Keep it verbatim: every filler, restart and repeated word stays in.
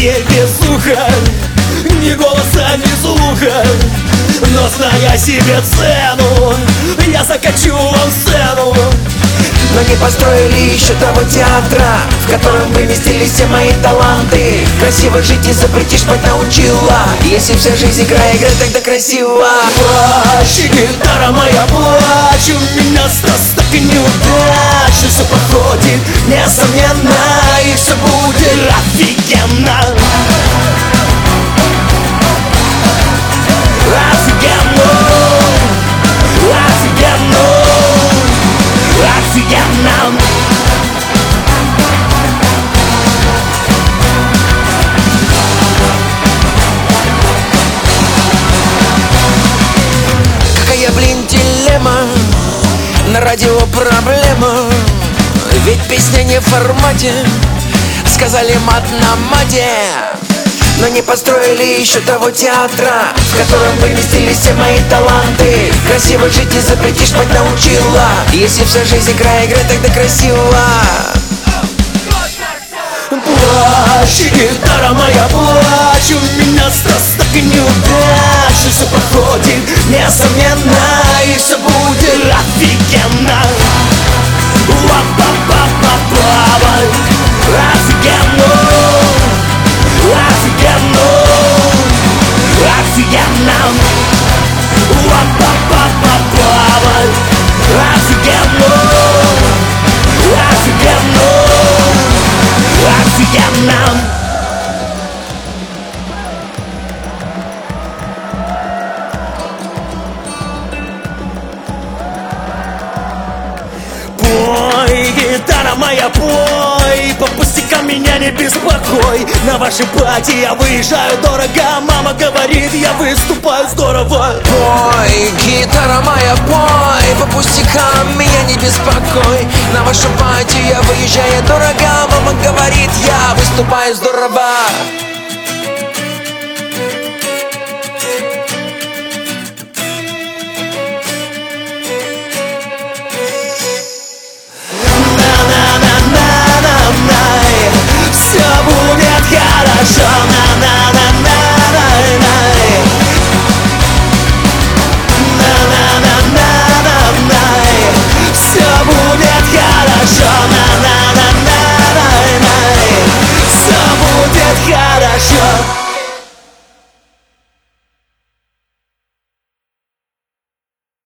не без уха, ни голоса, ни слуха. Но зная себе цену, я закачу вам сцену. Но не построили еще того театра, в котором вместились все мои таланты. Красиво жить не запретишь, пать научила. Если вся жизнь игра, играй тогда красиво. Плачь, гитара моя, плачь. У меня стресс, так и неудач. И все проходит, несомненно, и все будет офигенно. Офигенно, офигенно, офигенно. Какая, блин, дилемма, на радио проблема. Ведь песня не в формате, сказали мат на мате. Но не построили еще того театра, в котором вместились все мои таланты. Красиво жить не запретишь, пать научила. Если вся жизнь игра, играй тогда красиво. Плачь, гитара моя, плачь. У меня стресс, так и неудач. И все проходит, несомненно, и все будет офигенно. Ла-па-па-па-па-па. Офигенно, офигенно, офигенно. Ла-па-па-па-па-па. Офигенно, офигенно, офигенно. Пой, гитара моя, пой. По пустякам меня не беспокой. На вашей пати я выезжаю дорого. Мама говорит, я выступаю здорово. Пой, гитара моя, пой. По пустякам меня не беспокой. На вашу пати я выезжаю дорого. Мама говорит, я выступаю здорово.